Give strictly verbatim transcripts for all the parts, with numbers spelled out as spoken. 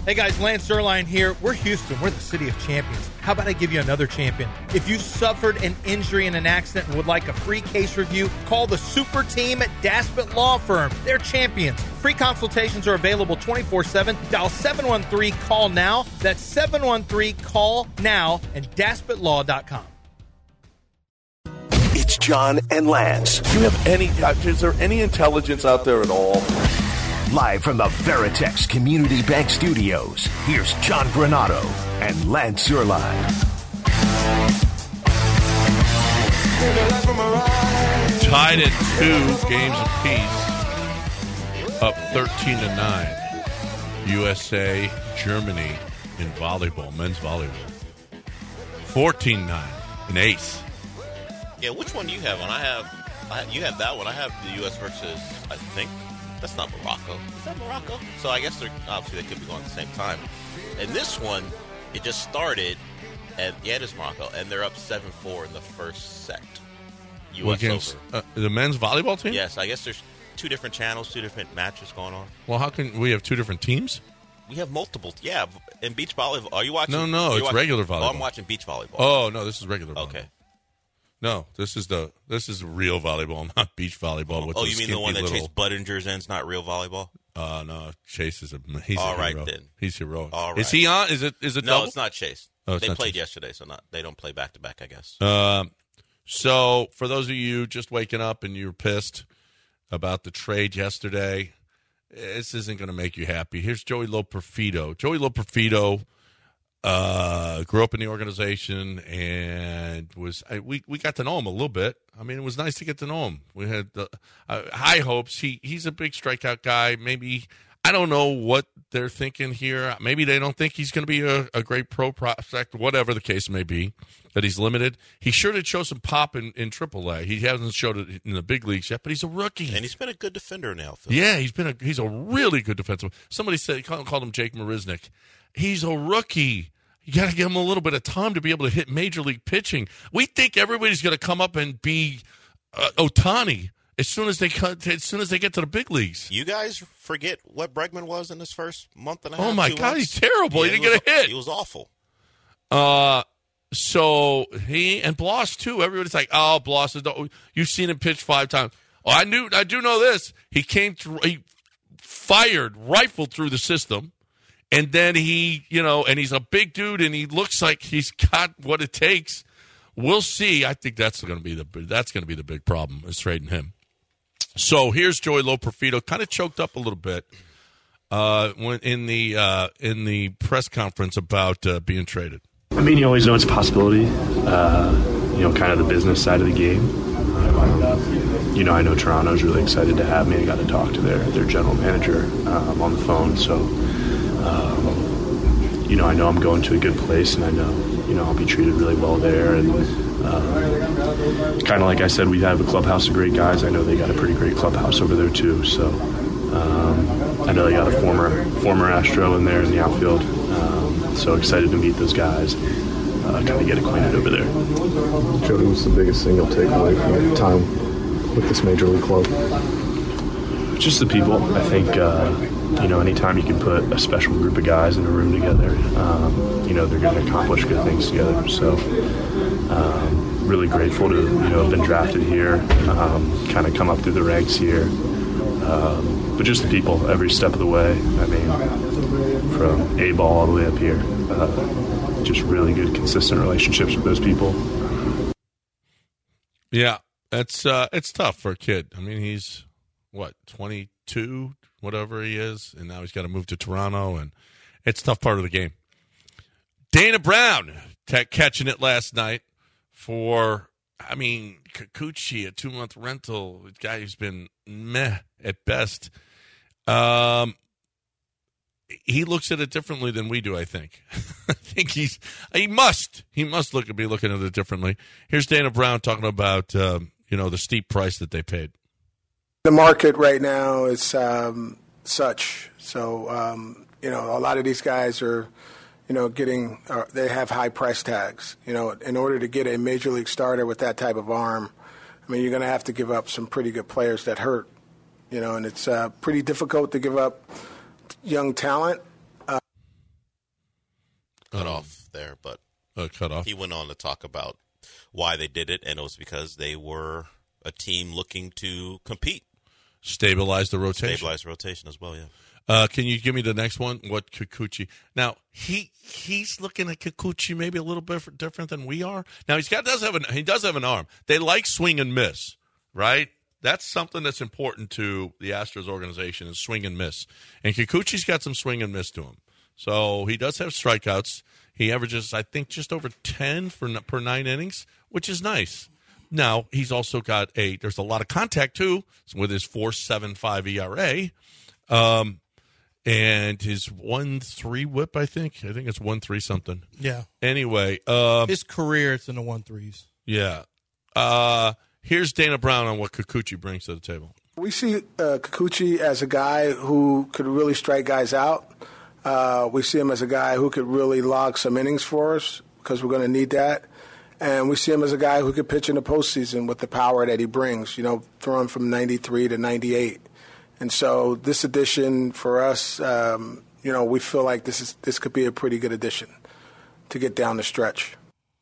Hey guys, Lance Zierlein here. We're Houston. We're the city of champions. How about I give you another champion? If you've suffered an injury in an accident and would like a free case review, call the super team at Daspit Law Firm. They're champions. Free consultations are available twenty-four seven. Dial seven one three, call now. That's seven one three, call now and daspit law dot com. It's John and Lance. Do you have any, is there any intelligence out there at all? Live from the Veritex Community Bank Studios, here's John Granado and Lance Zierlein. Tied at two games apiece, up thirteen to nine. U S A, Germany in volleyball, men's volleyball. fourteen nine, an ace. Yeah, which one do you have? And I have, I, you have that one. I have the U S versus, I think, that's not Morocco. Is that Morocco? So I guess they're, obviously they could be going at the same time. And this one, it just started, and yeah, it is Morocco, and they're up seven four in the first set. U S Against, over. Uh, the men's volleyball team? Yes, I guess there's two different channels, two different matches going on. Well, how can we have two different teams? We have multiple. Yeah, in beach volleyball. Are you watching? No, no, it's watching, regular volleyball. Oh, I'm watching beach volleyball. Oh, no, this is regular volleyball. Okay. No, this is the this is real volleyball, not beach volleyball. With oh, the you mean the one that little... Chase Buttinger's in? It's not real volleyball. Uh, no, Chase is a he's all a right hero. then. He's heroic. All right. Is he on? Is it is it no? double? It's not Chase. Oh, it's they not played Chase. yesterday, so not they don't play back to back. I guess. Um, so for those of you just waking up and you're pissed about the trade yesterday, this isn't going to make you happy. Here's Joey Loperfido. Joey Loperfido uh, grew up in the organization and was I, we we got to know him a little bit. I mean, it was nice to get to know him. We had uh, uh, high hopes. He he's a big strikeout guy. Maybe I don't know what they're thinking here. Maybe they don't think he's going to be a, a great pro prospect, whatever the case may be, that he's limited. He sure did show some pop in, in triple A. He hasn't showed it in the big leagues yet, but he's a rookie. And he's been a good defender in the outfield. Yeah, he's been a he's a really good defensive. Somebody said called, called him Jake Marisnick. He's a rookie. You got to give him a little bit of time to be able to hit major league pitching. We think everybody's going to come up and be uh, Ohtani as soon as they cut, as soon as they get to the big leagues. You guys forget what Bregman was in his first month and a half. Oh my two God, months? he's terrible. Yeah, he didn't was, get a hit. He was awful. Uh, so he and Bloss too. Everybody's like, "Oh, Bloss is." You've seen him pitch five times. Oh, I knew. I do know this. He came through. He fired, rifled through the system. And then he, you know, and he's a big dude, and he looks like he's got what it takes. We'll see. I think that's going to be the that's going to be the big problem is trading him. So here's Joey Loperfido, kind of choked up a little bit uh, when in the uh, in the press conference about uh, being traded. I mean, you always know it's a possibility. Uh, you know, kind of the business side of the game. Um, you know, I know Toronto's really excited to have me. I got to talk to their their general manager um, on the phone, so. Um, you know, I know I'm going to a good place, and I know, you know, I'll be treated really well there. And uh, kind of like I said, we have a clubhouse of great guys. I know they got a pretty great clubhouse over there too. So um, I know they got a former former Astro in there in the outfield. Um, so excited to meet those guys, uh, kind of get acquainted over there. Jody, what's the biggest thing you'll take away from your time with this major league club? Just the people. I think. Uh, You know, anytime you can put a special group of guys in a room together, um, you know, they're going to accomplish good things together. So, um, really grateful to, you know, have been drafted here, um, kind of come up through the ranks here. Um, but just the people, every step of the way. I mean, from A-ball all the way up here. Uh, just really good, consistent relationships with those people. Yeah, it's uh, it's tough for a kid. I mean, he's, what, twenty-two? Whatever he is, and now he's got to move to Toronto, and it's a tough part of the game. Dana Brown t- catching it last night for, I mean, Kikuchi, a two-month rental, a guy who's been meh at best. Um, he looks at it differently than we do, I think. I think he's, he must, he must look at be looking at it differently. Here's Dana Brown talking about, um, you know, the steep price that they paid. The market right now is um, such. So, um, you know, a lot of these guys are, you know, getting, uh, they have high price tags. You know, in order to get a major league starter with that type of arm, I mean, you're going to have to give up some pretty good players that hurt, you know, and it's uh, pretty difficult to give up young talent. Uh, cut Um, off there, but uh, cut off. he went on to talk about why they did it, and it was because they were a team looking to compete. Stabilize the rotation. Stabilize rotation as well, yeah. Uh, can you give me the next one? What Kikuchi? Now he he's looking at Kikuchi maybe a little bit different than we are. Now he's got does have an he does have an arm. They like swing and miss, right? That's something that's important to the Astros organization is swing and miss. And Kikuchi's got some swing and miss to him, so he does have strikeouts. He averages, I think, just over ten for per nine innings, which is nice. Now, he's also got a, there's a lot of contact, too, with his four point seven five E R A. Um, and his one three whip, I think. I think it's one three something. Yeah. Anyway. Uh, his career, it's in the one threes. Yeah. Uh, here's Dana Brown on what Kikuchi brings to the table. We see uh, Kikuchi as a guy who could really strike guys out. Uh, we see him as a guy who could really log some innings for us because we're going to need that. And we see him as a guy who could pitch in the postseason with the power that he brings, you know, throwing from ninety-three to ninety-eight. And so this addition for us, um, you know, we feel like this is this could be a pretty good addition to get down the stretch.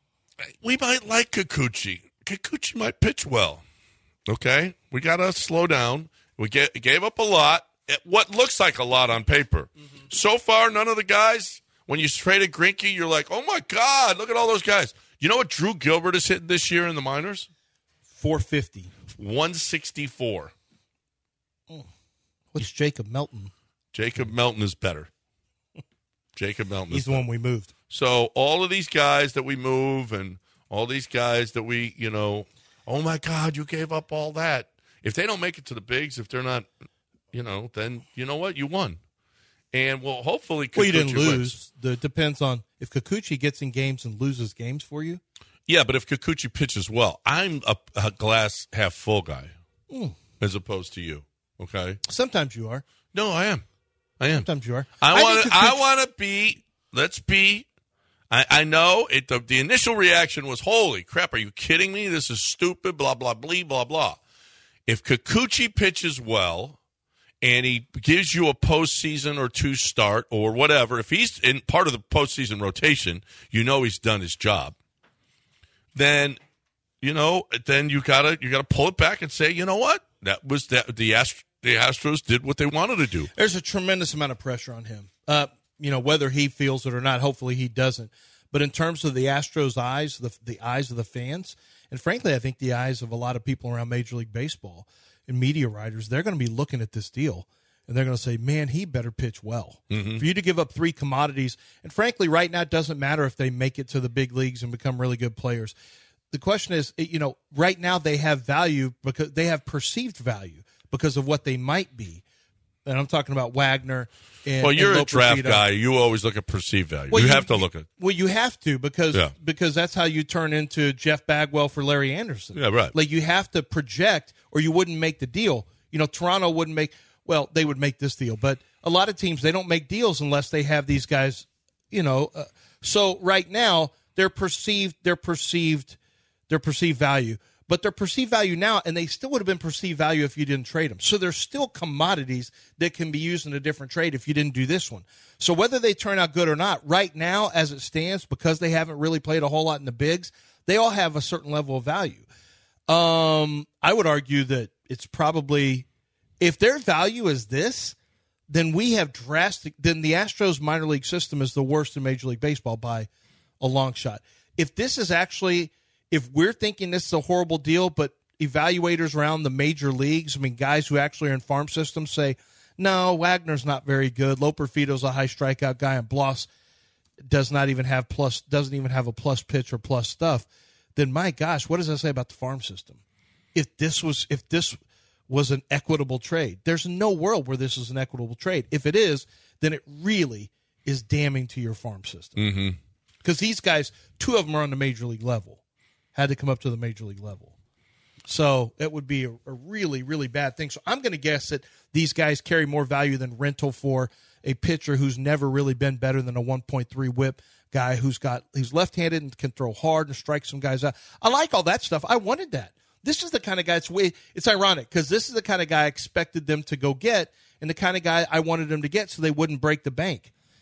We might like Kikuchi. Kikuchi might pitch well. Okay? We got to slow down. We get, gave up a lot, what looks like a lot on paper. Mm-hmm. So far, none of the guys, when you traded Greinke, you're like, oh, my God, look at all those guys. You know what Drew Gilbert is hitting this year in the minors? four fifty. one sixty-four. Oh. What's Jacob Melton? Jacob Melton is better. Jacob Melton He's is the better. one we moved. So all of these guys that we move and all these guys that we, you know, oh, my God, you gave up all that. If they don't make it to the bigs, if they're not, you know, then you know what? You won. And, well, hopefully Kikuchi Well, you didn't lose. wins. The, it depends on if Kikuchi gets in games and loses games for you. Yeah, but if Kikuchi pitches well, I'm a, a glass half full guy Mm. as opposed to you, okay? Sometimes you are. No, I am. I am. Sometimes you are. I want think to Kikuchi- I want to be, let's be, I, I know it. The, the initial reaction was, holy crap, are you kidding me? This is stupid, blah, blah, blah, blah, blah. If Kikuchi pitches well, and he gives you a postseason or two start or whatever, if he's in part of the postseason rotation, you know he's done his job. Then, you know, then you gotta you gotta pull it back and say, you know what, that was that the Ast- the Astros did what they wanted to do. There's a tremendous amount of pressure on him. Uh, you know, whether he feels it or not. Hopefully, he doesn't. But in terms of the Astros' eyes, the the eyes of the fans, and frankly, I think the eyes of a lot of people around Major League Baseball. And media writers, they're going to be looking at this deal, and they're going to say, man, he better pitch well. Mm-hmm. For you to give up three commodities, and frankly, right now, it doesn't matter if they make it to the big leagues and become really good players. The question is, you know, right now they have value because they have perceived value because of what they might be. And I'm talking about Wagner. And, well, you're and a draft Loperfido. guy. You always look at perceived value. Well, you, you have to look at. Well, you have to because Yeah. because that's how you turn into Jeff Bagwell for Larry Anderson. Yeah, right. Like you have to project, or you wouldn't make the deal. You know, Toronto wouldn't make. Well, they would make this deal, but a lot of teams they don't make deals unless they have these guys. You know, uh, so right now they're perceived. They're perceived. Their perceived value. But their perceived value now, and they still would have been perceived value if you didn't trade them. So there's still commodities that can be used in a different trade if you didn't do this one. So whether they turn out good or not, right now, as it stands, because they haven't really played a whole lot in the bigs, they all have a certain level of value. Um, I would argue that it's probably, if their value is this, then we have drastic, then the Astros minor league system is the worst in Major League Baseball by a long shot. If this is actually, if we're thinking this is a horrible deal, but evaluators around the major leagues, I mean, guys who actually are in farm systems say, no, Wagner's not very good. Loperfido's a high strikeout guy, and Bloss does not even have plus, doesn't even have a plus pitch or plus stuff. Then my gosh, what does that say about the farm system? If this was, if this was an equitable trade, there's no world where this is an equitable trade. If it is, then it really is damning to your farm system. Mm-hmm. Because these guys, two of them are on the major league level, had to come up to the major league level. So it would be a, a really, really bad thing. So I'm going to guess that these guys carry more value than rental for a pitcher who's never really been better than a one point three whip guy who's got he's left-handed and can throw hard and strike some guys out. I like all that stuff. I wanted that. This is the kind of guy. It's way. It's ironic because this is the kind of guy I expected them to go get, and the kind of guy I wanted them to get, so they wouldn't break the bank.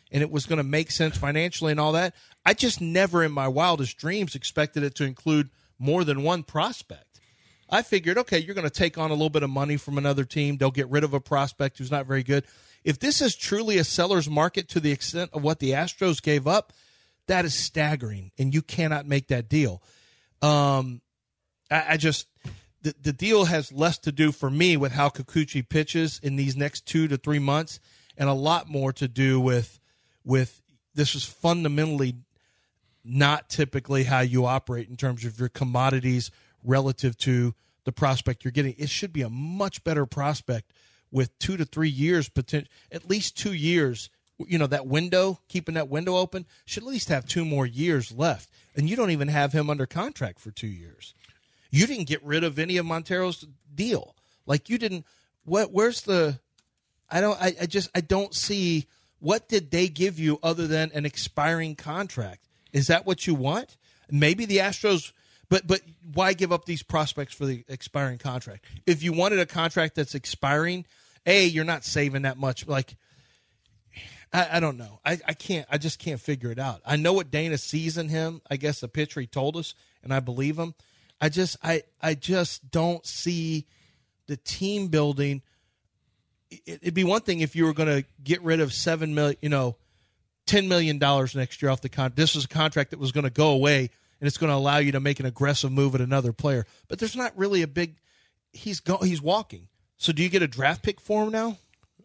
and it was going to make sense financially and all that. I just never in my wildest dreams expected it to include more than one prospect. I figured, okay, you're going to take on a little bit of money from another team. They'll get rid of a prospect who's not very good. If this is truly a seller's market to the extent of what the Astros gave up, that is staggering, and you cannot make that deal. Um, I, I just the, the deal has less to do for me with how Kikuchi pitches in these next two to three months, and a lot more to do with with this is fundamentally not typically how you operate in terms of your commodities relative to the prospect you're getting. It should be a much better prospect with two to three years, potential, at least two years. You know, that window, keeping that window open, should at least have two more years left. And you don't even have him under contract for two years. You didn't get rid of any of Montero's deal. Like you didn't. What? Where's the? I don't. I, I just. I don't see. What did they give you other than an expiring contract? Is that what you want? Maybe the Astros. But but why give up these prospects for the expiring contract? If you wanted a contract that's expiring, A, you're not saving that much. Like. I, I don't know. I, I can't. I just can't figure it out. I know what Dana sees in him. I guess the pitcher he told us, and I believe him. I just, I, I just don't see the team building. It, it'd be one thing if you were going to get rid of seven million, you know, ten million dollars next year off the contract. This was a contract that was going to go away, and it's going to allow you to make an aggressive move at another player. But there's not really a big. He's go. He's walking. So do you get a draft pick for him now?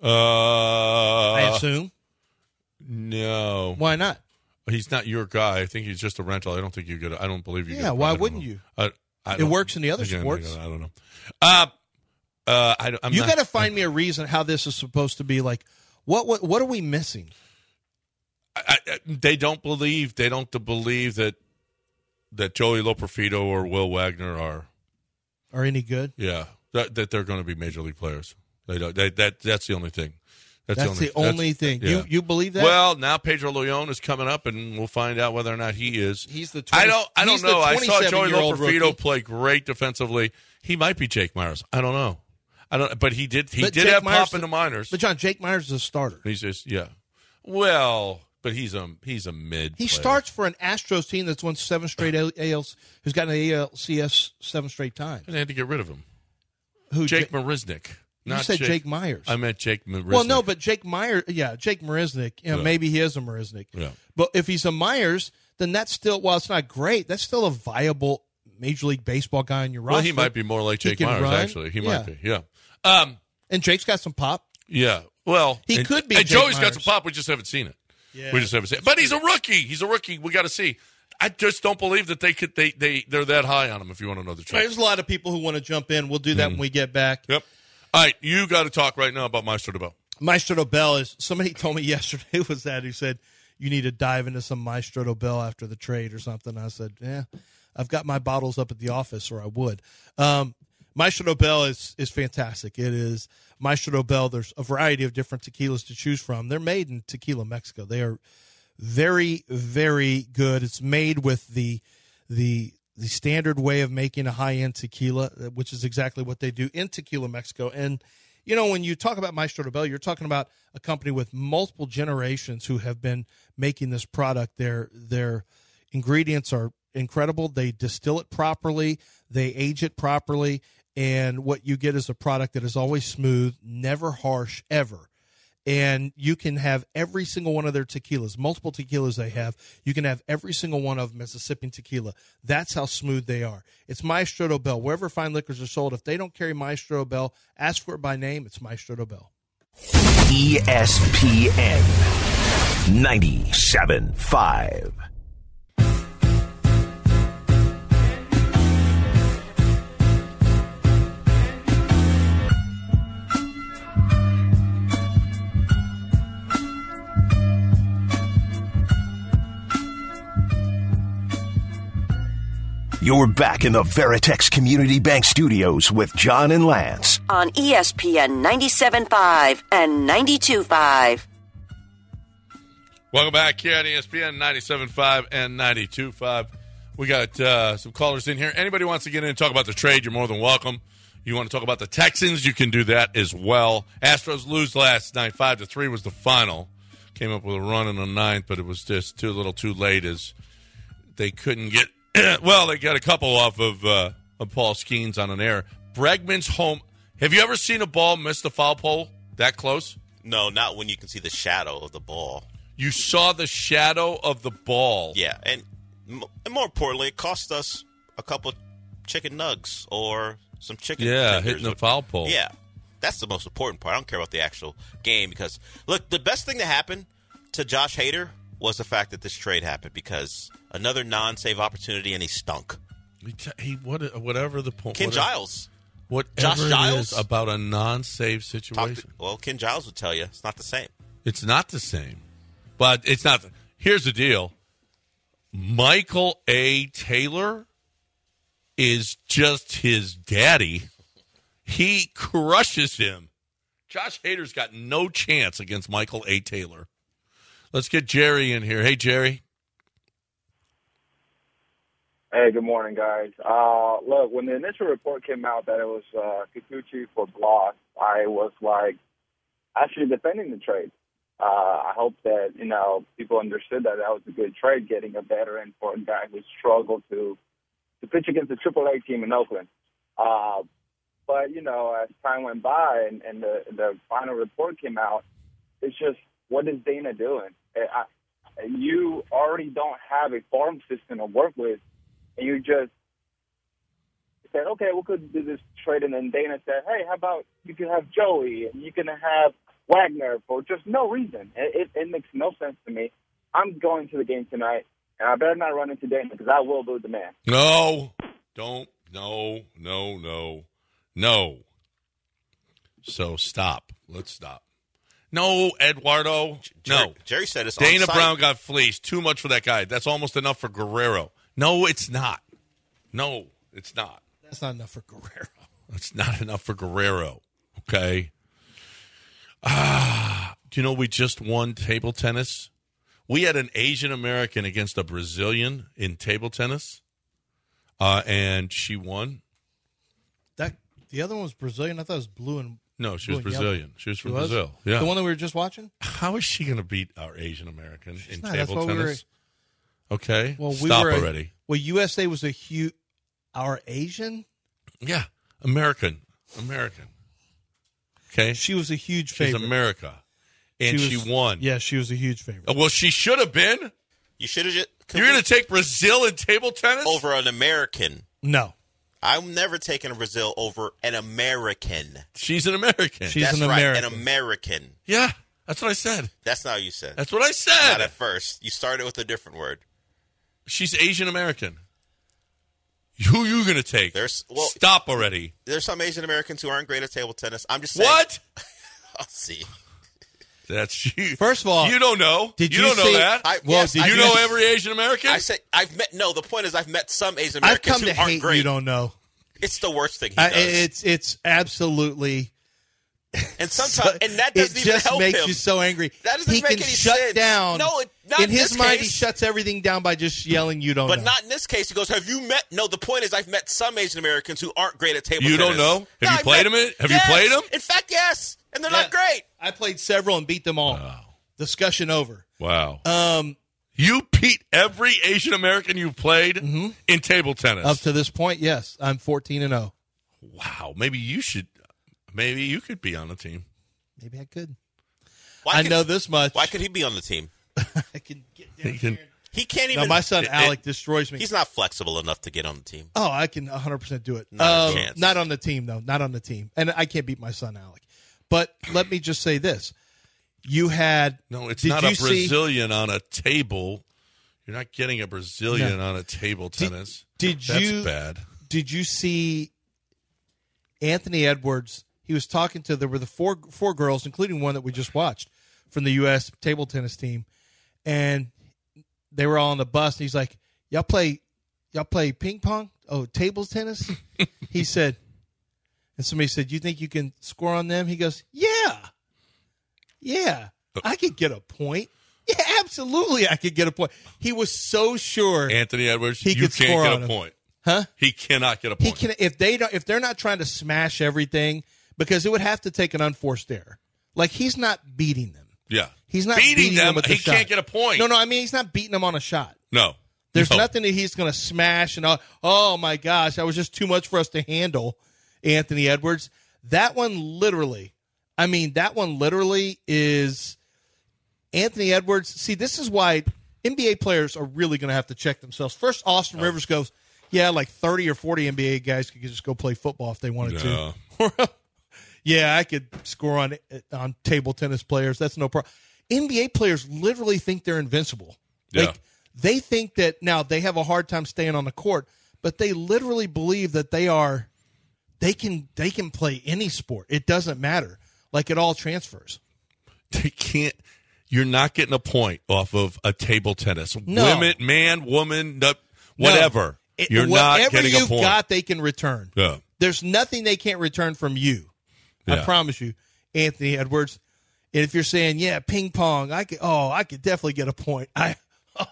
Uh, I assume. No. Why not? He's not your guy. I think he's just a rental. I don't think you get it. I don't believe you yeah, get it. why wouldn't know. you? I, I it works in the other again, sports. I don't know. Uh, uh, I, I'm you not, got to find me a reason how this is supposed to be. Like, what what, what are we missing? I, I, they don't believe. They don't believe that that Joey Loperfido or Will Wagner are are any good. Yeah, that, that they're going to be major league players. They don't. They, that that's the only thing. That's, that's the only, the only that's, thing. Yeah. You you believe that? Well, now Pedro Leon is coming up, and we'll find out whether or not he is. He's the. twenty, I don't. I don't know. I saw Joey Loperfido rookie. play great defensively. He might be Jake Myers. I don't know. I don't. But he did. He but did Jake have Myers, pop in the minors. But John, Jake Myers is a starter. He's just yeah. Well, but he's a he's a mid. He player. starts for an Astros team that's won seven straight A L, who's gotten an A L C S seven straight times. And they had to get rid of him. Who? Jake J- Marisnik. You Not said Jake, Jake Myers. I meant Jake Marisnik. Well, no, but Jake Myers, yeah, Jake Marisnik. You know, yeah. Maybe he is a Marisnik. Yeah. But if he's a Myers, then that's still, while it's not great, that's still a viable Major League Baseball guy on your roster. Well, he might be more like Jake Myers, run. actually. He yeah. might be, yeah. Um, and Jake's got some pop. Yeah. Well, he and, could be. And Jake Joey's Myers. got some pop. We just haven't seen it. Yeah. We just haven't seen it. But he's a rookie. He's a rookie. We got to see. I just don't believe that they could. They they they're that high on him. If you want to know the truth, There's a lot of people who want to jump in. We'll do that mm. when we get back. Yep. All right, you got to talk right now about Maestro Dobel. Maestro Dobel is somebody told me yesterday was that who said you need to dive into some Maestro Dobel after the trade or something. I said, yeah, I've got my bottles up at the office, or I would. Um, Maestro Dobel is is fantastic. It is Maestro Dobel. There's a variety of different tequilas to choose from. They're made in Tequila, Mexico. They are very, very good. It's made with the the the standard way of making a high-end tequila, which is exactly what they do in Tequila, Mexico. And, you know, when you talk about Maestro Dobel, you're talking about a company with multiple generations who have been making this product. Their their ingredients are incredible. They distill it properly. They age it properly. And what you get is a product that is always smooth, never harsh, ever. And you can have every single one of their tequilas, multiple tequilas they have. You can have every single one of them as a sipping tequila. That's how smooth they are. It's Maestro Dobel. Wherever fine liquors are sold, if they don't carry Maestro Dobel, ask for it by name. It's Maestro Dobel. E S P N ninety-seven point five. You're back in the Veritex Community Bank Studios with John and Lance. On E S P N ninety-seven point five and ninety-two point five. Welcome back here on E S P N ninety-seven point five and ninety-two point five. We got uh, some callers in here. Anybody wants to get in and talk about the trade, you're more than welcome. You want to talk about the Texans, you can do that as well. Astros lose last night. five to three was the final. came up with a run in the ninth, but it was just too little too late as they couldn't get – well, they got a couple off of, uh, of Paul Skeens on an error. Bregman's home – have you ever seen a ball miss the foul pole that close? No, not when you can see the shadow of the ball. You saw the shadow of the ball. Yeah, and, and more importantly, it cost us a couple chicken nugs or some chicken Yeah, tenders. hitting the foul pole. Yeah, that's the most important part. I don't care about the actual game because, look, the best thing that happened to Josh Hader was the fact that this trade happened because another non-save opportunity and he stunk. He, t- he what, whatever the point. Ken whatever, Giles. Whatever Josh it Giles? is about a non-save Talk situation. to, well, Ken Giles would tell you it's not the same. It's not the same. But it's not. Here's the deal. Michael A. Taylor is just his daddy. He crushes him. Josh Hader's got no chance against Michael A. Taylor. Let's get Jerry in here. Hey, Jerry. Hey, good morning, guys. Uh, look, when the initial report came out that it was uh, Kikuchi for Bloss, I was, like, actually defending the trade. Uh, I hope that, you know, people understood that that was a good trade, getting a veteran for a guy who struggled to, to pitch against the triple A team in Oakland. Uh, but, you know, as time went by and, and the, the final report came out, it's just, what is Dana doing? I, you already don't have a farm system to work with. And you just said, okay, we could do this trade. And then Dana said, hey, how about you can have Joey and you can have Wagner for just no reason. It, it, it makes no sense to me. I'm going to the game tonight, and I better not run into Dana because I will boo the man. No, don't. No, no, no, no. So stop. Let's stop. No, Eduardo. Jerry, No. Jerry said it's Dana on-site. Brown got fleeced. Too much for that guy. That's almost enough for Guerrero. No, it's not. No, it's not. That's not enough for Guerrero. It's not enough for Guerrero. Okay. Ah, do you know we just won table tennis? We had an Asian American against a Brazilian in table tennis, uh, and she won. That the other one was Brazilian. I thought it was blue and No, she was blue and yellow. Brazilian. She was from She was? Brazil. Yeah. The one that we were just watching? How is she going to beat our Asian American in not. That's table why we tennis? Okay. Well, we Stop were a- already. Well, U S A was a huge. Our Asian? Yeah. American. American. Okay. She was a huge She's favorite. America. And she, was- won. Yeah, she was a huge favorite. Uh, Well, she should have been. You should have just You're going to take Brazil in table tennis? over an American. No. I'm never taking a Brazil over an American. She's an American. She's That's an right, American. an American. Yeah, that's what I said. That's not what you said. That's what I said. Not at first. You started with a different word. She's Asian American. Who you going to take? There's well, Stop already. There's some Asian Americans who aren't great at table tennis. I'm just saying. What? I'll see. That's you. First of all, you don't know. did you you don't know see- that? I, Well, yes, did I you you- know every Asian American? I say I've met. No, the point is I've met some Asian I've Americans come to who aren't hate great. you don't know. It's the worst thing he I, does. it's it's absolutely. and sometimes, and that doesn't it even just help makes him. you so angry. That doesn't he make can any shut sense. down. No, it, not in in his this mind, case. he shuts everything down by just yelling, "You don't But know." not in this case. He goes, "Have you met?" No, the point is, I've met some Asian Americans who aren't great at table You tennis. don't know? Have No, you I've played met- them? Have you Yes. played them? In fact, yes, and they're Yeah. not great. I played several and beat them all. Wow. Discussion over. Wow. Um, You beat every Asian American you've played in table tennis. up to this point, yes, I'm fourteen and zero. Wow. Maybe you should. Maybe you could be on the team. Maybe I could. Why I could- know this much. Why could he be on the team? I can get down He can- here. He can't No, even. my son it- Alec destroys me. He's not flexible enough to get on the team. Oh, I can one hundred percent do it. Not a Um, chance. Not on the team, though. Not on the team. And I can't beat my son, Alec. But let me just say this. You had... No, it's did not you a see- Brazilian on a table. You're not getting a Brazilian No. on a table tennis. did That's you- bad. Did you see Anthony Edwards? He was talking to... There were the four four girls, including one that we just watched, from the U S table tennis team. And they were all on the bus. And he's like, y'all play, y'all play ping pong? Oh, table tennis? He said... And somebody said, you think you can score on them? He goes, yeah. Yeah. I could get a point. Yeah, absolutely I could get a point. He was so sure. Anthony Edwards, He you could score can't get on a him. point. Huh? He cannot get a He point. can if they don't if they're not trying to smash everything, because it would have to take an unforced error. Like, he's not beating them. Yeah. He's not beating, beating them. them with the he shot. can't get a point. No, no, I mean, he's not beating them on a shot. No. There's no. nothing that he's going to smash and, oh, oh, my gosh, that was just too much for us to handle, Anthony Edwards. That one literally, I mean, that one literally is Anthony Edwards. See, this is why N B A players are really going to have to check themselves. First, Austin oh. Rivers goes, yeah, like thirty or forty N B A guys could just go play football if they wanted no. to. Yeah, I could score on on table tennis players. That's no problem. N B A players literally think they're invincible. Yeah. Like, they think that now they have a hard time staying on the court, but they literally believe that they are they can they can play any sport. It doesn't matter. Like, it all transfers. They can't. You're not getting a point off of a table tennis. No. Women, man, woman, whatever. No. It, You're not getting a Whatever you've point. got, they can return. Yeah. There's nothing they can't return from you. Yeah. I promise you, Anthony Edwards. And if you're saying, yeah, ping pong, I could, oh, I could definitely get a point. I, a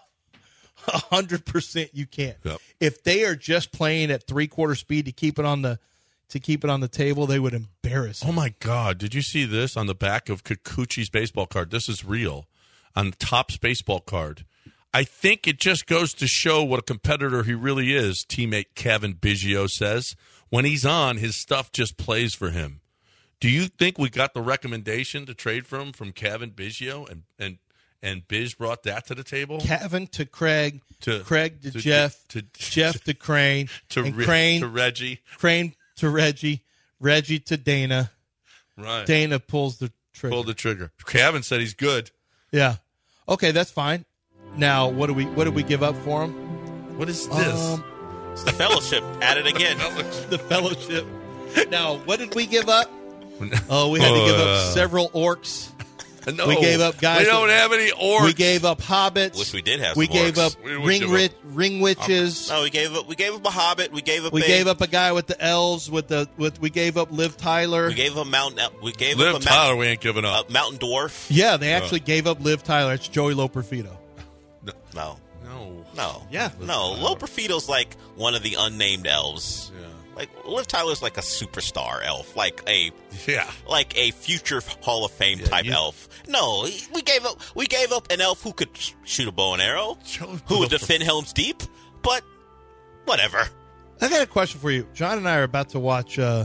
hundred percent, you can. Yep. If they are just playing at three quarter speed to keep it on the, to keep it on the table, they would embarrass him. Oh my God! Did you see this on the back of Kikuchi's baseball card? This is real. On the Topps baseball card, I think it just goes to show what a competitor he really is. Teammate Kevin Biggio says when he's on, his stuff just plays for him. Do you think we got the recommendation to trade for him from Kevin Biggio, and and and Biz brought that to the table? Kevin to Craig, to Craig to, to Jeff, to, Jeff to Crane, to, and Re- Crane to Reggie, Crane to Reggie, Reggie to Dana. Right. Dana pulls the trigger. Pull the trigger. Kevin said he's good. Yeah. Okay, that's fine. Now, what do we what did we give up for him? What is this? Um, It's the fellowship at it again. the fellowship. Now, what did we give up? Oh, we had to give up Uh, several orcs. No, we gave up guys. We don't that, have any orcs. We gave up hobbits. Wish we did have. We some gave orcs. up We- we ring give ri- up- ring witches. No, we gave up. We gave up a hobbit. We gave up. We a, gave up a guy with the elves. With the with we gave up Liv Tyler. We gave up a mountain. We gave Liv up a Tyler, mountain, we ain't giving up. a mountain dwarf. Yeah, they actually gave up Liv Tyler. It's Joey Loperfido. No, No. no, Yeah. no. Loperfido's like one of the unnamed elves. Yeah. Like Liv Tyler's like a superstar elf, like a Yeah. like a future Hall of Fame type you- elf. No, we gave up we gave up an elf who could sh- shoot a bow and arrow, Joey who would Loper- defend Helm's Deep, but whatever. I got a question for you. John and I are about to watch. Uh,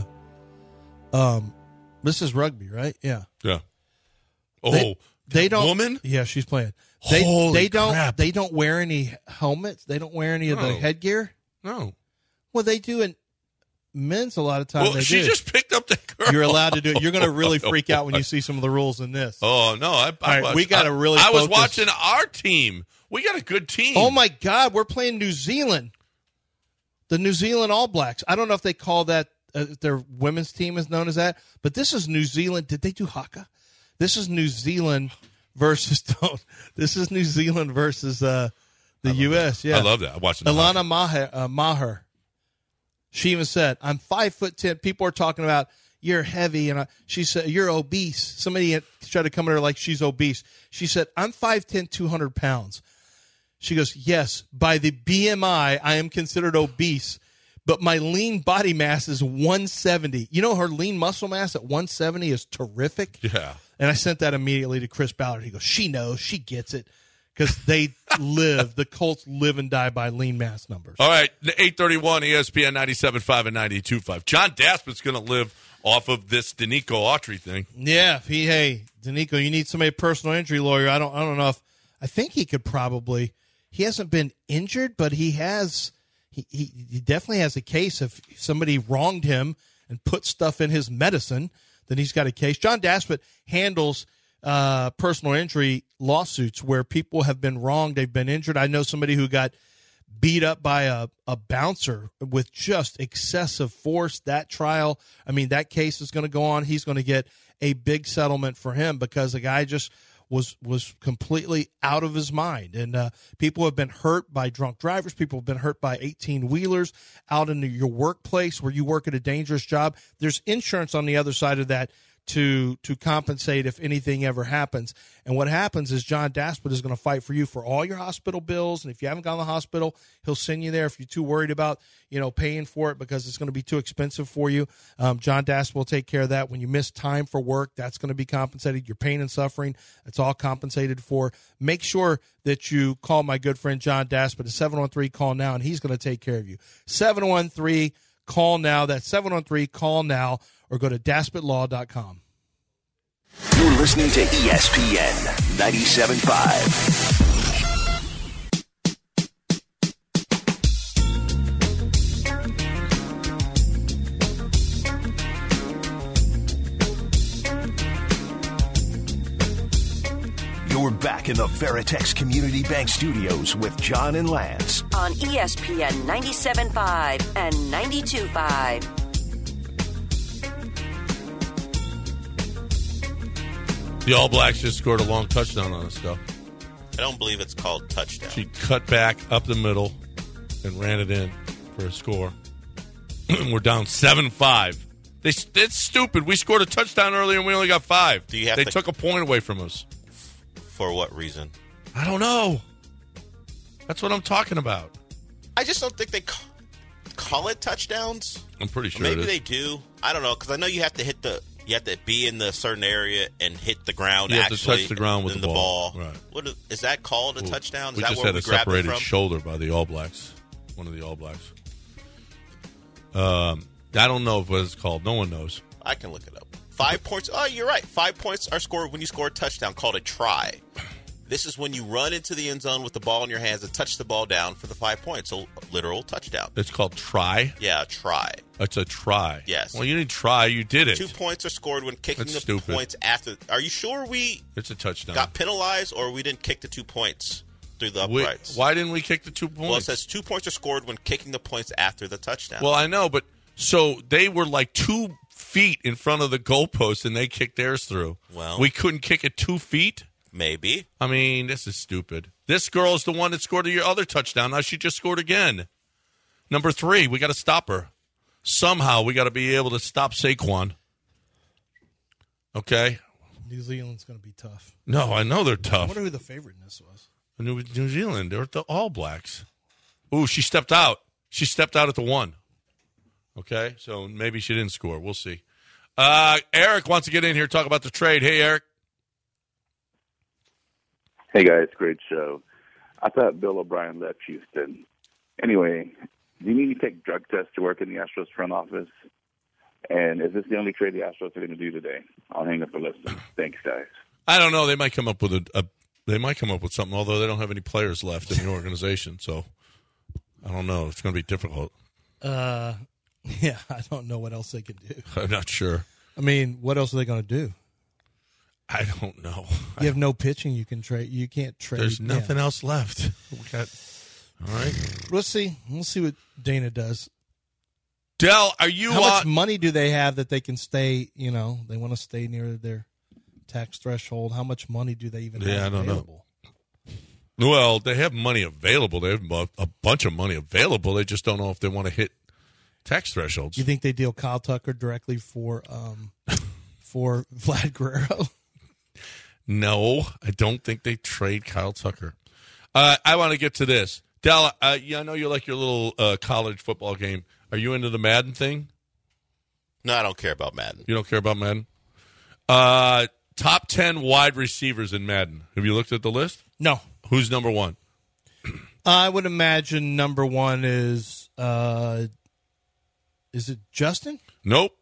um, this is rugby, right? Yeah. Yeah. Oh, They, they don't. woman? Yeah, she's playing. They Holy they don't crap. they don't wear any helmets. They don't wear any of the No. headgear. No. Well, they do in men's a lot of times. Well, they she do. just picked up the girl. You're allowed to do it. You're going to really freak out when you see some of the rules in this. Oh no! I, I All right, watched- we gotta I- really I was focus. watching our team. We got a good team. Oh my God, we're playing New Zealand. The New Zealand All Blacks. I don't know if they call that uh, their women's team is known as that, but this is New Zealand. Did they do haka? This is New Zealand versus. Don't, this is New Zealand versus uh, the U S. that. Yeah, I love that. I watched it. Ilana Maher, uh, Maher. She even said, "I'm five foot ten." People are talking about you're heavy, and I, she said you're obese. Somebody tried to come at her like she's obese. She said, "I'm five ten, two hundred pounds." She goes, "Yes, by the B M I, I am considered obese, but my lean body mass is one seventy." You know, her lean muscle mass at one seventy is terrific. Yeah. And I sent that immediately to Chris Ballard. He goes, "She knows, she gets it." Because they live, the Colts live and die by lean mass numbers. All right, eight thirty-one, E S P N ninety-seven point five and ninety-two point five. John Daspit's going to live off of this Danico Autry thing. Yeah, if he, hey, Danico, you need somebody, a personal injury lawyer. I don't, I don't know if, I think he could probably, he hasn't been injured, but he has, he, he, he definitely has a case. If somebody wronged him and put stuff in his medicine, then he's got a case. John Daspit handles uh, personal injury lawsuits where people have been wronged, they've been injured. I know somebody who got beat up by a, a bouncer with just excessive force. That trial, I mean, that case is going to go on. He's going to get a big settlement for him because the guy just was was completely out of his mind. And uh, people have been hurt by drunk drivers. People have been hurt by eighteen-wheelers out in your workplace where you work at a dangerous job. There's insurance on the other side of that to to compensate if anything ever happens. And what happens is John Daspit is going to fight for you for all your hospital bills. And if you haven't gone to the hospital, he'll send you there. If you're too worried about, you know, paying for it because it's going to be too expensive for you, um, John Daspit will take care of that. When you miss time for work, that's going to be compensated. Your pain and suffering, it's all compensated for. Make sure that you call my good friend John Daspit at seven one three, call now, and he's going to take care of you. seven one three, call now. That's seven one three, call now, or go to daspit law dot com. You're listening to E S P N ninety-seven point five. You're back in the Veritex Community Bank Studios with John and Lance on E S P N ninety-seven point five and ninety-two point five. The All Blacks just scored a long touchdown on us, though. I don't believe it's called touchdown. She cut back up the middle and ran it in for a score. We're down seven five. They, it's stupid. We scored a touchdown earlier and we only got five. Do you have they to, took a point away from us. For what reason? I don't know. That's what I'm talking about. I just don't think they call, call it touchdowns. I'm pretty sure Maybe it is. they do. I don't know, because I know you have to hit the... You have to be in the certain area and hit the ground. You have actually, to touch the ground with the, the ball. ball. Right. What is, is that called a Ooh, touchdown? Is we that just where had we a grab it separated from? shoulder by the All Blacks. One of the All Blacks. Um, I don't know what it's called. No one knows. I can look it up. Five points. Oh, you're right. Five points are scored when you score a touchdown, called a try. This is when you run into the end zone with the ball in your hands and touch the ball down for the five points. So, literal touchdown. It's called try? Yeah, a try. It's a try. Yes. Well, you didn't try. You did it. Two points are scored when kicking That's the stupid. points after. Are you sure we It's a touchdown. got penalized or we didn't kick the two points through the We- uprights? why didn't we kick the two points? Well, it says two points are scored when kicking the points after the touchdown. Well, I know, but so they were like two feet in front of the goalpost and they kicked theirs through. Well- we couldn't kick it two feet? Maybe. I mean, this is stupid. This girl is the one that scored your other touchdown. Now she just scored again. Number three, we got to stop her. Somehow we got to be able to stop Saquon. Okay? New Zealand's going to be tough. No, I know they're I tough. wonder who the favorite in this was. New, New Zealand, they're the All Blacks. Ooh, she stepped out. She stepped out at the one. Okay? So maybe she didn't score. We'll see. Uh, Eric wants to get in here and talk about the trade. Hey, Eric. Hey, guys, great show. I thought Bill O'Brien left Houston. Anyway, do you need to take drug tests to work in the Astros front office? And is this the only trade the Astros are going to do today? I'll hang up and listen. Thanks, guys. I don't know. They might come up with a, a they might come up with something, although they don't have any players left in the organization. So I don't know. It's going to be difficult. Uh, yeah, I don't know what else they can do. I'm not sure. I mean, what else are they going to do? I don't know. You have no pitching you can trade. You can't trade. There's nothing yeah. else left. We got all right. We'll see. We'll see what Dana does. Dell, are you? How uh, much money do they have that they can stay? You know, they want to stay near their tax threshold. How much money do they even Yeah, have I don't available? know. Well, they have money available. They have a- a bunch of money available. They just don't know if they want to hit tax thresholds. You think they deal Kyle Tucker directly for um, for Vlad Guerrero? No, I don't think they trade Kyle Tucker. Uh, I want to get to this. Dell, uh, yeah, I know you like your little uh, college football game. Are you into the Madden thing? No, I don't care about Madden. You don't care about Madden? Uh, top ten wide receivers in Madden. Have you looked at the list? No. Who's number one? I would imagine number one is uh, is it Justin? Nope.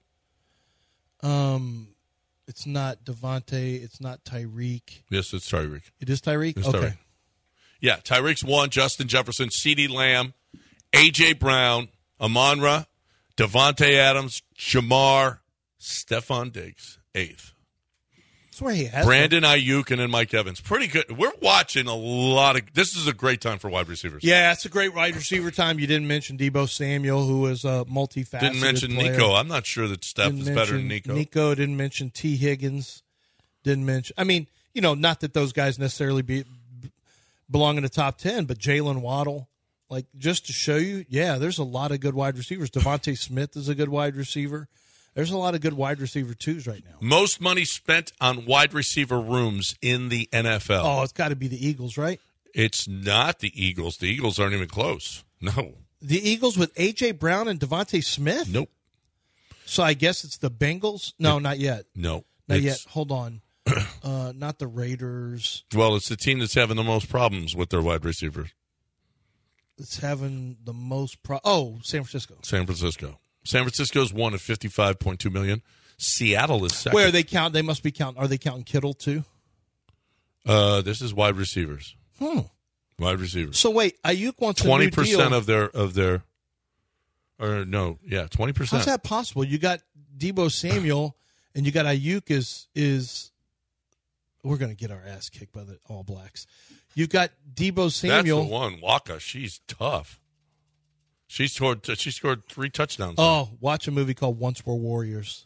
Um, it's not Devontae. It's not Tyreek. Yes, it's Tyreek. It is Tyreek. It's Okay. Tyreek. Yeah, Tyreek's one. Justin Jefferson, CeeDee Lamb, A J Brown, Amon-Ra, Devontae Adams, Jamar, Stephon Diggs, eighth. That's where he has Brandon Ayuk, and then Mike Evans. Pretty good. We're watching a lot of – this is a great time for wide receivers. Yeah, it's a great wide receiver time. You didn't mention Deebo Samuel, who is a multifaceted Didn't mention player. Nico. I'm not sure that Steph Didn't is better than mention Nico. Nico didn't mention T. Higgins. Didn't mention – I mean, you know, not that those guys necessarily be, belong in the top ten, but Jalen Waddle. Like, just to show you, yeah, there's a lot of good wide receivers. Devontae Smith is a good wide receiver. There's a lot of good wide receiver twos right now. Most money spent on wide receiver rooms in the N F L. Oh, it's got to be the Eagles, right? It's not the Eagles. The Eagles aren't even close. No. The Eagles with A J. Brown and Devontae Smith? Nope. So I guess it's the Bengals? No, not yet. No. Not yet. Hold on. uh, not the Raiders. Well, it's the team that's having the most problems with their wide receivers. It's having the most pro- Oh, San Francisco. San Francisco. San Francisco's one at fifty-five point two million dollars. Seattle is second. Where are they count? They must be counting. Are they counting Kittle too? Uh, this is wide receivers. Hmm. Wide receivers. So wait, Ayuk wants twenty a new percent deal. of their of their. Or no, yeah, twenty percent. How's that possible? You got Deebo Samuel, and you got Ayuk is is. We're going to get our ass kicked by the All Blacks. You've got Deebo Samuel. That's the one. Waka, she's tough. She scored. She scored three touchdowns. Oh, watch a movie called Once Were Warriors.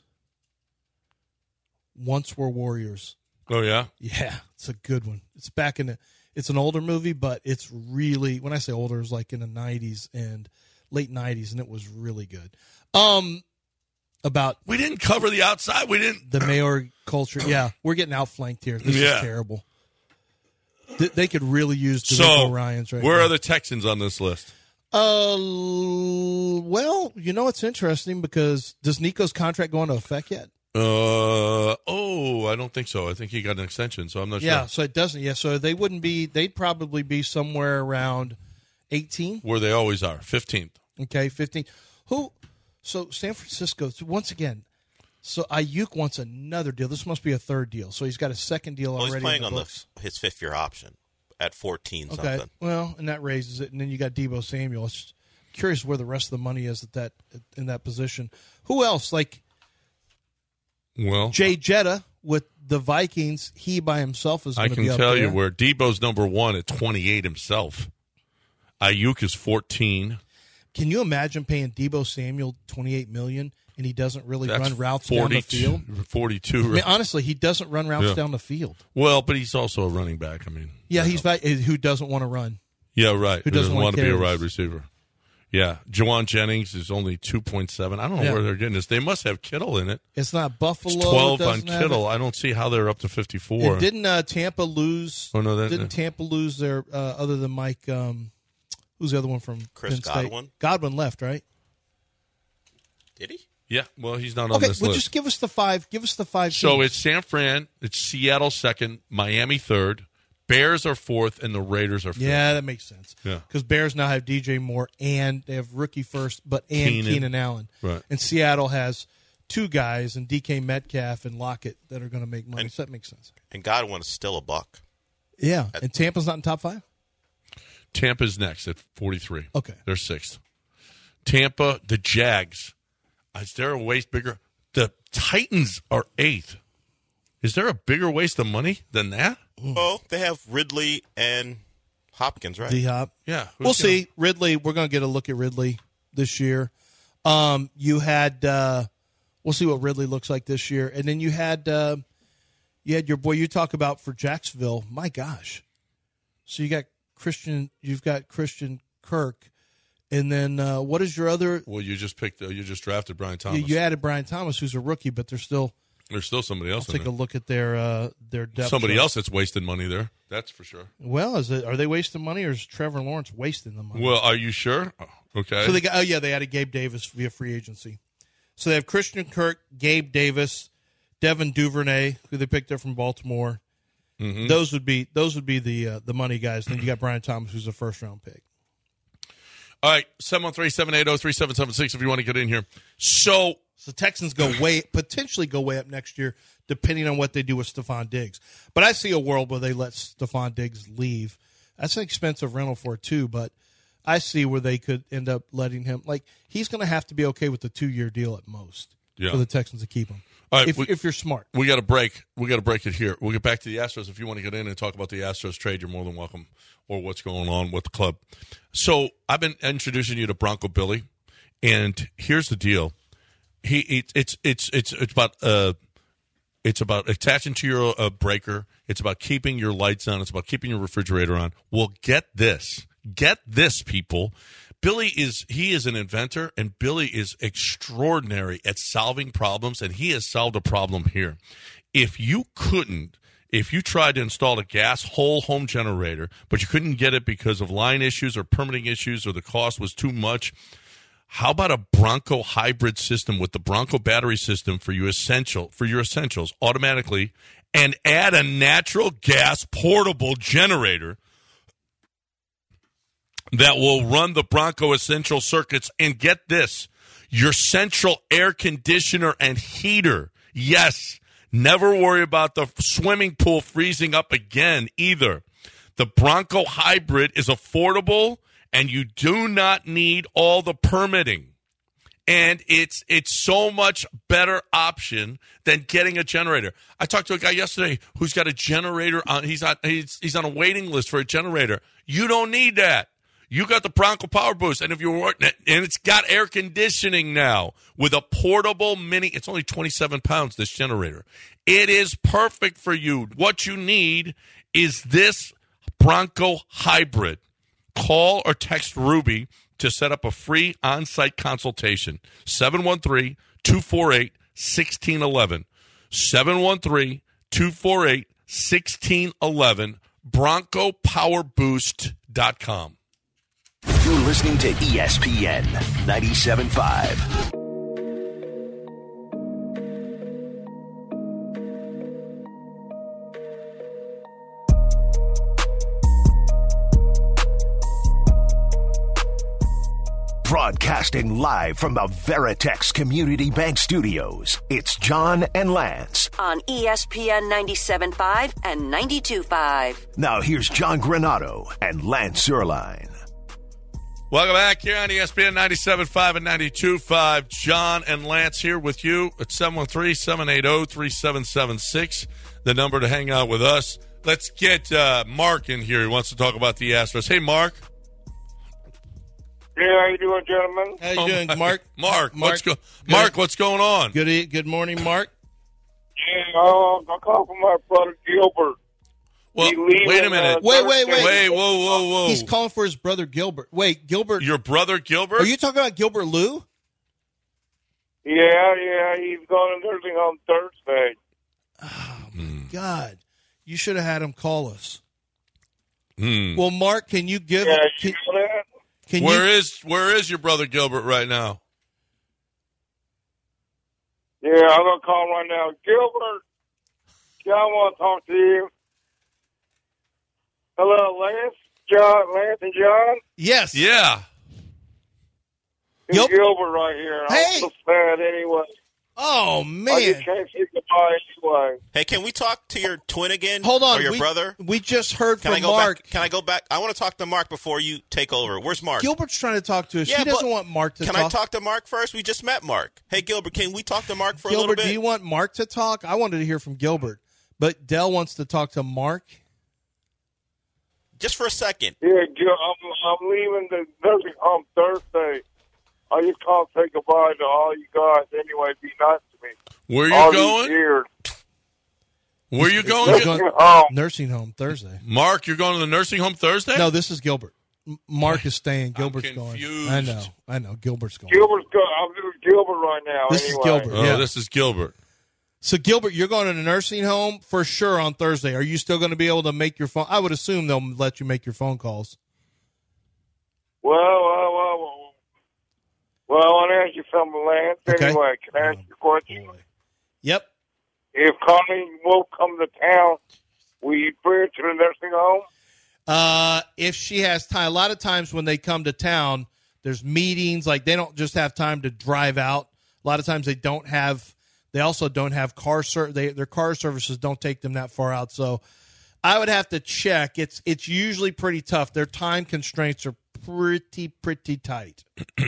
Once Were Warriors. Oh yeah, yeah, it's a good one. It's back in the. It's an older movie, but it's really, when I say older, it's like in the nineties and late nineties, and it was really good. Um, about we didn't cover the outside. We didn't the Mayor culture. Yeah, we're getting outflanked here. This Yeah. is terrible. Th- They could really use So, DeMeco Ryans right where now. are the Texans on this list? Uh, well, you know it's interesting because does Nico's contract go into effect yet? Uh oh, I don't think so. I think he got an extension, so I'm not Yeah, sure. so it doesn't. Yeah, so they wouldn't be. They'd probably be somewhere around eighteen. Where they always are, fifteenth. Okay, fifteen. Who? So San Francisco. So once again, so Ayuk wants another deal. This must be a third deal. So he's got a second deal Well, already. he's playing in the on books. the his fifth year option at fourteen Okay. something. Well, and that raises it, and then you got Deebo Samuel. It's curious where the rest of the money is at that in that position. Who else? Like Well, Jay Jetta with the Vikings. He by himself is. I Gonna can be up tell there. you where Debo's number one at twenty-eight himself. Ayuk is fourteen. Can you imagine paying Deebo Samuel twenty-eight million dollars and he doesn't really That's run routes down the field? forty-two. I mean, honestly, he doesn't run routes Yeah. down the field. Well, but he's also a running back. I mean, Yeah, he's vi- who doesn't want to run. yeah, right. Who doesn't want want to be a carries. wide receiver? Yeah, Jawan Jennings is only two point seven. I don't know Yeah. where they're getting this. They must have Kittle in it. It's not Buffalo. It's twelve on doesn't have Kittle. it. I don't see how they're up to fifty-four. And didn't uh, Tampa lose? Oh, no, that- didn't Tampa lose their uh, other than Mike? Um, who's the other one from Chris Penn State? Godwin? Godwin left, right? Did he? Yeah, well, he's not on Okay, this well, list. just give us the five. Give us the five. So teams. it's San Fran, it's Seattle second, Miami third, Bears are fourth, and the Raiders are fifth. yeah, that makes sense. Yeah. because Bears now have D J Moore and they have rookie first, but and Keenan. Keenan Allen. Right. And Seattle has two guys and D K Metcalf and Lockett that are going to make money. And- so that makes sense. And Godwin is still a buck. Yeah, and Tampa's not in top five. Tampa's next at forty-three. Okay. They're sixth. Tampa, the Jags. Is there a waste bigger? The Titans are eighth. Is there a bigger waste of money than that? Oh, they have Ridley and Hopkins, right? D Hop. Yeah. who's We'll gonna- see. Ridley, we're going to get a look at Ridley this year. Um, you had, uh, we'll see what Ridley looks like this year. And then you had, uh, you had your boy you talk about for Jacksonville. My gosh. So you got Christian, you've got Christian Kirk. And then uh, what is your other? Well, you just picked. Uh, you just drafted Brian Thomas. You, you added Brian Thomas, who's a rookie, but they're still. There's still somebody I'll else. take in a there. look at their uh, their depth. Somebody chart. else that's wasting money there. That's for sure. Well, is it? Are they wasting money, or is Trevor Lawrence wasting the money? Well, are you sure? Oh, okay. So they got. Oh yeah, they added Gabe Davis via free agency. So they have Christian Kirk, Gabe Davis, Devin Duvernay, who they picked up from Baltimore. Mhm. Those would be those would be the uh, the money guys. Then you got Brian Thomas, who's a first round pick. All right, seven one three, seven eight zero, three seven seven six if you want to get in here. So, So Texans go way potentially go way up next year, depending on what they do with Stephon Diggs. But I see a world where they let Stephon Diggs leave. That's an expensive rental for it too, but I see where they could end up letting him. Like he's going to have to be okay with the two year deal at most Yeah. for the Texans to keep him. All right, if, we- if you're smart. we got to break. We got to break it here. We'll get back to the Astros. If you want to get in and talk about the Astros trade, you're more than welcome, or what's going on with the club. So I've been introducing you to Bronco Billy, and here's the deal. He it, it's it's it's it's about uh it's about attaching to your uh, breaker. It's about keeping your lights on. It's about keeping your refrigerator on. Well, get this. Get this, people. Billy is he is an inventor, and Billy is extraordinary at solving problems, and he has solved a problem here. If you couldn't, if you tried to install a gas whole home generator, but you couldn't get it because of line issues or permitting issues or the cost was too much, how about a Bronco hybrid system with the Bronco battery system for you essential for your essentials automatically, and add a natural gas portable generator that will run the Bronco essential circuits, and get this, your central air conditioner and heater. Yes, never worry about the swimming pool freezing up again either. The Bronco hybrid is affordable, and you do not need all the permitting. And it's it's so much better option than getting a generator. I talked to a guy yesterday who's got a generator on. He's on he's he's on a waiting list for a generator. You don't need that. You got the Bronco Power Boost, and if you're and it's got air conditioning now with a portable mini. It's only twenty-seven pounds. This generator. It is perfect for you. What you need is this Bronco hybrid. Call or text Ruby to set up a free on-site consultation. seven one three, two four eight, one six one one. seven one three, two four eight, one six one one. Bronco Power Boost dot com. You're listening to E S P N ninety-seven point five. Broadcasting live from the Veritex Community Bank Studios, it's John and Lance. On E S P N ninety-seven point five and ninety-two point five. Now here's John Granato and Lance Zierlein. Welcome back here on E S P N ninety-seven point five and ninety-two point five. John and Lance here with you at seven one three, seven eight zero, three seven seven six, the number to hang out with us. Let's get uh, Mark in here. He wants to talk about the Astros. Hey, Mark. Yeah, how you doing, gentlemen? How you Oh, doing, my- Mark? Mark, Mark, what's go- Mark, what's going on? Good, e- good morning, Mark. Yeah, uh, I called for my brother Gilbert. Well, He leaving, wait a minute. uh, Wait, wait, Thursday. wait. Wait, whoa, whoa, whoa. He's calling for his brother Gilbert. Wait, Gilbert. Your brother Gilbert? Are you talking about Gilbert Lou? Yeah, yeah, he's going to nursing home Thursday. God, you should have had him call us. Hmm. Well, Mark, can you give? Yeah, Can, you know that? can Where you? is where is your brother Gilbert right now? Yeah, I'm going to call right now. Gilbert, John want to talk to you. Hello, Lance, John, Lance and John. Yes. Yeah. It's Yep. Gilbert right here. Hey. I'm so sad anyway. Oh I man. just can't say goodbye anyway. Hey, can we talk to your twin again? Hold on. Or your we, brother? We just heard Can from I go Mark. back? Can I go back? I want to talk to Mark before you take over. Where's Mark? Gilbert's trying to talk to us. Yeah, he doesn't but want Mark to Can talk. I talk to Mark first? We just met Mark. Hey, Gilbert, can we talk to Mark for a little Gilbert, bit? do you want Mark to talk? I wanted to hear from Gilbert, but Dell wants to talk to Mark. Just for a second. Yeah, Gil, I'm, I'm leaving the nursing home Thursday. I just can't say goodbye to all you guys anyway. Be nice to me. Where are you all these going? years. Where are you going? He's Gil- going- home. nursing home Thursday. Mark, you're going to the nursing home Thursday? No, this is Gilbert. M- Mark is staying. Gilbert's going. confused. I know. I know. Gilbert's going. Gilbert's go. I'm doing Gilbert right now. This is anyway. Gilbert. Oh, Yeah. this is Gilbert. So, Gilbert, you're going to the nursing home for sure on Thursday. Are you still going to be able to make your phone? I would assume they'll let you make your phone calls. Well, well, well, well. Well, I want to ask you something, Lance. Okay. Anyway, can I ask you a question? Yep. If Connie will come to town, will you bring her to the nursing home? Uh, if she has time, a lot of times when they come to town, there's meetings. Like they don't just have time to drive out. A lot of times they don't have. They also don't have car ser- they, Their car services don't take them that far out. So I would have to check. It's it's usually pretty tough. Their time constraints are pretty pretty tight.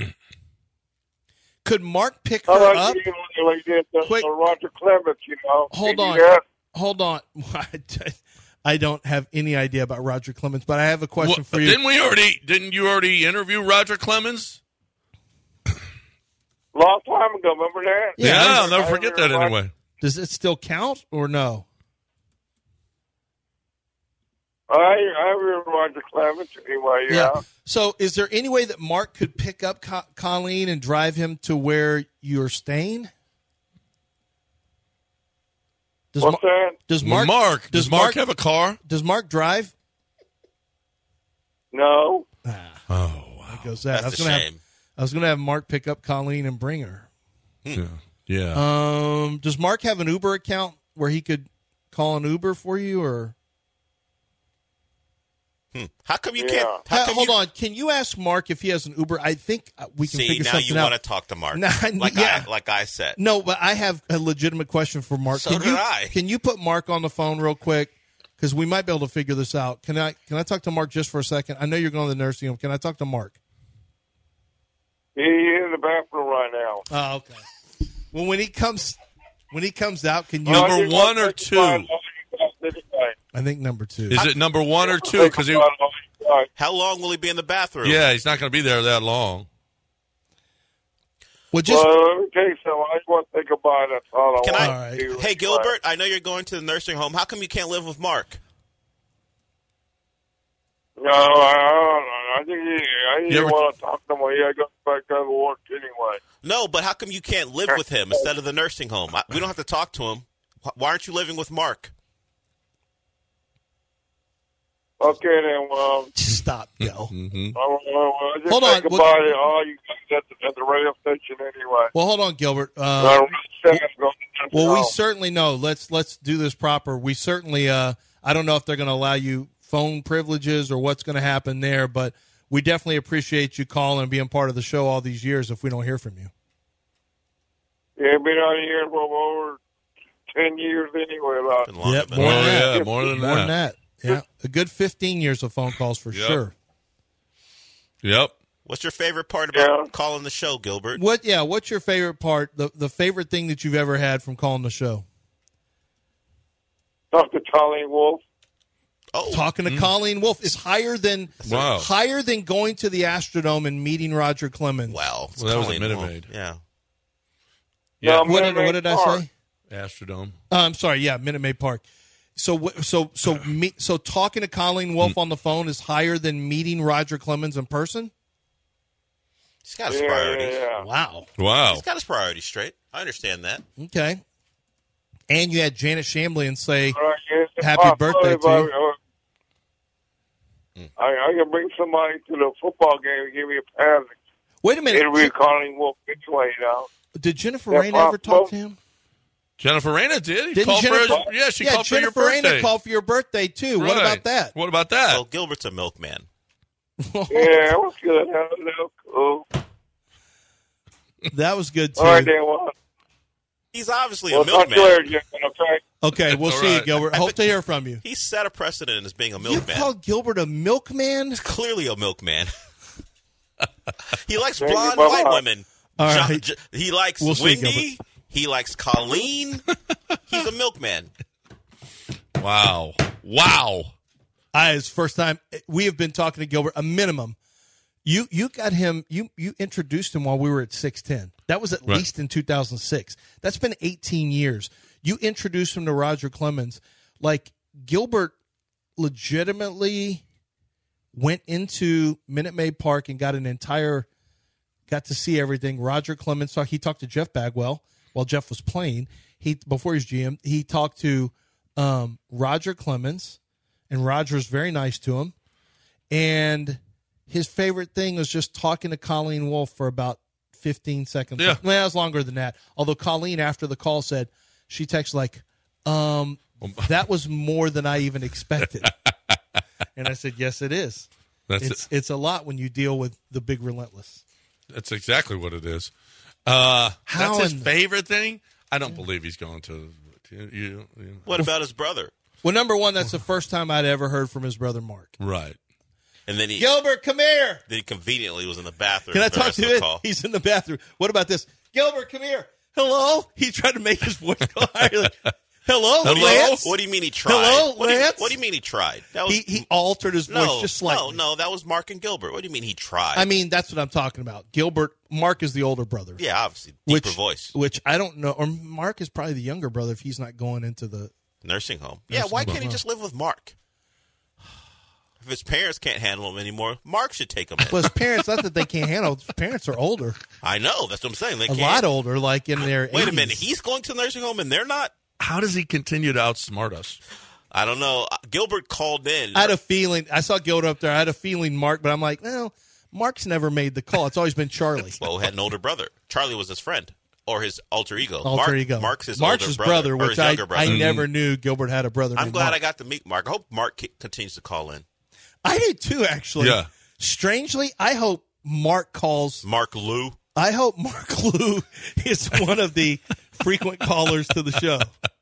Could Mark pick her How about up? you know, like this, uh, Quick. uh, Roger Clemens, you know? Hold Can you on. do that? Hold on. I don't have any idea about Roger Clemens, but I have a question Well, for you. Didn't we already? Didn't you already interview Roger Clemens? Long time ago, remember that? Yeah, Yeah, I'll never forget that anyway. Does it still count or no? I I really Roger Clemens anyway. Yeah. Yeah. So, is there any way that Mark could pick up Co- Colleen and drive him to where you're staying? Does What's Mar- that? Does Mark, Mark, does Mark have a car? Does Mark drive? No. Oh, wow. There goes that. That's I was a gonna shame. Have, I was going to have Mark pick up Colleen and bring her. Yeah. Yeah. Um, does Mark have an Uber account where he could call an Uber for you, or? Hmm. How come you Yeah. can't? How Ha- come hold you, on. Can you ask Mark if he has an Uber? I think uh, we can See, figure now something you out. want to talk to Mark. Nah, like yeah. I like I said. No, but I have a legitimate question for Mark. So can did you, I. Can you put Mark on the phone real quick? Because we might be able to figure this out. Can I? Can I talk to Mark just for a second? I know you're going to the nursing home. Can I talk to Mark? He's in the bathroom right now. Oh, okay. Well, when he comes, when he comes out, can you? Well, Number you one want or to two? find all you guys anyway. I think number two. Is it number one or two? Think Because about all you guys. How long will he be in the bathroom? yeah, he's not going to be there that long. Well, just Well, let me tell you something. I just want to think about it. That's all I Can want I? All right. to do. Hey, Gilbert, I know you're going to the nursing home. How come you can't live with Mark? No, I, I, I think he, I You didn't ever- want to talk to him. I got back to work anyway. No, but how come you can't live with him instead of the nursing home? I, we don't have to talk to him. Wh- Why aren't you living with Mark? Okay, then, well, stop, Go. Mm-hmm. I, I, I just Hold on, think what- about it. All you guys at the, at the radio station anyway. Well, hold on, Gilbert. I Uh, really said I'm going to well, we know. certainly know. Let's let's do this proper. We certainly. Uh, I don't know if they're going to allow you phone privileges or what's going to happen there, but we definitely appreciate you calling and being part of the show all these years. If we don't hear from you. Yeah, been out here for over ten years anyway. About Been longer Yep, than more Oh, than that. yeah, more than More that. than that. Yeah, a good fifteen years of phone calls for Yep. sure. Yep. What's your favorite part about Yeah. calling the show, Gilbert? What? Yeah. What's your favorite part? The the favorite thing that you've ever had from calling the show? talk to Colleen Wolf. Oh, Talking to Colleen Wolf is higher than Wow. higher than going to the Astrodome and meeting Roger Clemens. wow. It's Well, that was at Colleen Minute Wolf. Maid. Yeah. Yeah. No, What did, Minute what did I Maid Park. say? Astrodome. Uh, I'm sorry. Yeah, Minute Maid Park. So wh- so so me, so talking to Colleen Wolf Mm. on the phone is higher than meeting Roger Clemens in person. He's got his Yeah, priorities. yeah, yeah. Wow. Wow. He's got his priorities straight. I understand that. Okay. And you had Janet Shamblian say, All right, yes, it's Happy possible birthday if to I, you. uh, I, I can bring somebody to the football game and give me a pass. "Wait a minute, It'll be Colleen Wolf anyway, you know. did Jennifer Yeah, Reyna ever talk possible. to him? Jennifer Reyna did. He Didn't called Jennifer? for her, yeah, she yeah, called Jennifer for your birthday. Reyna called for your birthday too. What Right. about that? What about that? Well, Gilbert's a milkman. Yeah, it was good. That was, that was cool. That was good too. All right, then, well, He's obviously well a talk to you milkman. later, Jason, okay? Okay, we'll All see you, right. Gilbert. Hope to hear from you. He set a precedent as being a You milkman. called Gilbert a milkman? Clearly a milkman. He likes Thank you. blonde Bye-bye. white women. All Jo- right. J- he likes We'll see, Wendy. Gilbert. He likes Colleen. He's a milkman. Wow. Wow. I, it's first time we have been talking to Gilbert a minimum. You you got him. You you introduced him while we were at six ten. That was at Right. least in two thousand six. That's been eighteen years. You introduced him to Roger Clemens. Like Gilbert, legitimately went into Minute Maid Park and got an entire. Got to see everything. Roger Clemens talked. He talked to Jeff Bagwell while Jeff was playing. He before he was G M. He talked to um, Roger Clemens, and Roger's very nice to him. And his favorite thing was just talking to Colleen Wolf for about fifteen seconds. Yeah. Well, it was longer than that. Although Colleen, after the call, said she texted like, um, "That was more than I even expected." And I said, "Yes, it is. That's it's it. it's a lot when you deal with the big relentless." That's exactly what it is. Uh, How that's his in- favorite thing. I don't believe he's going to. You, you, you- What about his brother? Well, number one, that's the first time I'd ever heard from his brother Mark. right. And then he, Gilbert, come here. then he conveniently was in the bathroom. Can I for the talk rest to of the him? call. He's in the bathroom. What about this? Gilbert, come here. Hello? He tried to make his voice go higher. Like, Hello, What do you- Lance? What do you mean he tried? Hello, what do you, Lance? what do you mean he tried? That was He, he altered his voice no, just slightly. no, no. That was Mark and Gilbert. What do you mean he tried? I mean, that's what I'm talking about. Gilbert, Mark is the older brother. yeah, obviously deeper Which, voice. which I don't know. Or Mark is probably the younger brother if he's not going into the. Nursing home. Yeah, Nursing why home, can't he huh? just live with Mark? If his parents can't handle him anymore, Mark should take him in. Well, his parents, not that they can't handle. His parents are older. I know. That's what I'm saying. They a can't. lot older, like in their Wait eighties. a minute. He's going to the nursing home and they're not? How does he continue to outsmart us? I don't know. Gilbert called in. I had a feeling. I saw Gilbert up there. I had a feeling Mark, but I'm like, well, Mark's never made the call. It's always been Charlie. Well, had an older brother. Charlie was his friend. Or his alter ego. Alter Mark, ego. Mark's his Mark's older his brother, brother, or which his I, younger brother. I never knew Gilbert had a brother. I'm named glad Mark. I got to meet Mark. I hope Mark c- continues to call in. I did too, actually. Yeah. Strangely, I hope Mark calls. Mark Lou. I hope Mark Lou is one of the frequent callers to the show.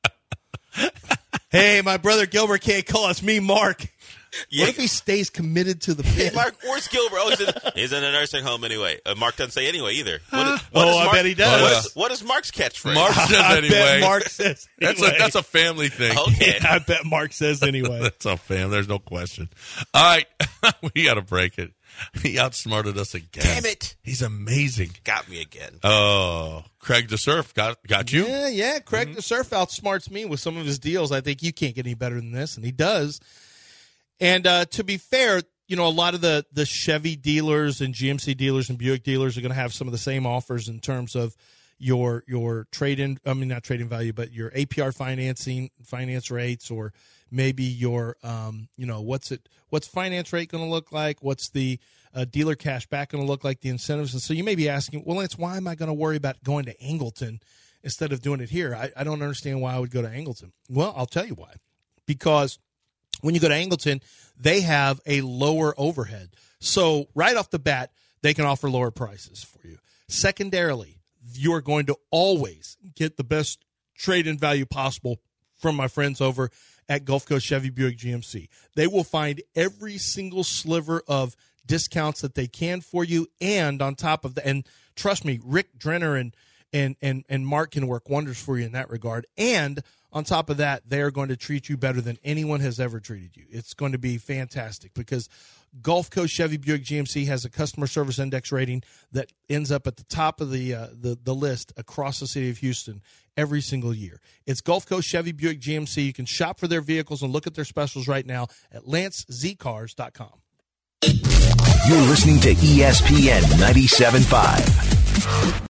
Hey, my brother Gilbert can't call us. Me, Mark. Yeah. What if he stays committed to the pit? Mark, where's Gilbert? Oh, he's in, he's in a nursing home anyway. Uh, Mark doesn't say anyway either. What is, what Oh, is I Mark, bet he does. What is, what is Mark's catchphrase? Mark says I anyway. bet Mark says That's anyway. a that's a family thing. Okay. I bet Mark says anyway. That's a fam. There's no question. All right, we got to break it. He outsmarted us again. Damn it. He's amazing. Got me again. Oh, Craig DeSurf got got you. Yeah, yeah. Craig mm-hmm. DeSurf outsmarts me with some of his deals. I think you can't get any better than this, and he does. And uh, to be fair, you know, a lot of the, the Chevy dealers and G M C dealers and Buick dealers are going to have some of the same offers in terms of your your trade-in, I mean, not trade-in value, but your A P R financing, finance rates, or maybe your, um, you know, what's it, what's finance rate going to look like? What's the uh, dealer cash back going to look like, the incentives? And so you may be asking, well, Lance, why am I going to worry about going to Angleton instead of doing it here? I, I don't understand why I would go to Angleton. Well, I'll tell you why. Because when you go to Angleton, they have a lower overhead. So right off the bat, they can offer lower prices for you. Secondarily, you're going to always get the best trade-in value possible from my friends over at Gulf Coast Chevy Buick G M C. They will find every single sliver of discounts that they can for you, and on top of that, and trust me, Rick Drenner and and and and Mark can work wonders for you in that regard. And on top of that, they are going to treat you better than anyone has ever treated you. It's going to be fantastic because Gulf Coast Chevy Buick G M C has a customer service index rating that ends up at the top of the uh, the, the list across the city of Houston every single year. It's Gulf Coast Chevy Buick G M C. You can shop for their vehicles and look at their specials right now at lance z cars dot com. You're listening to E S P N ninety-seven point five.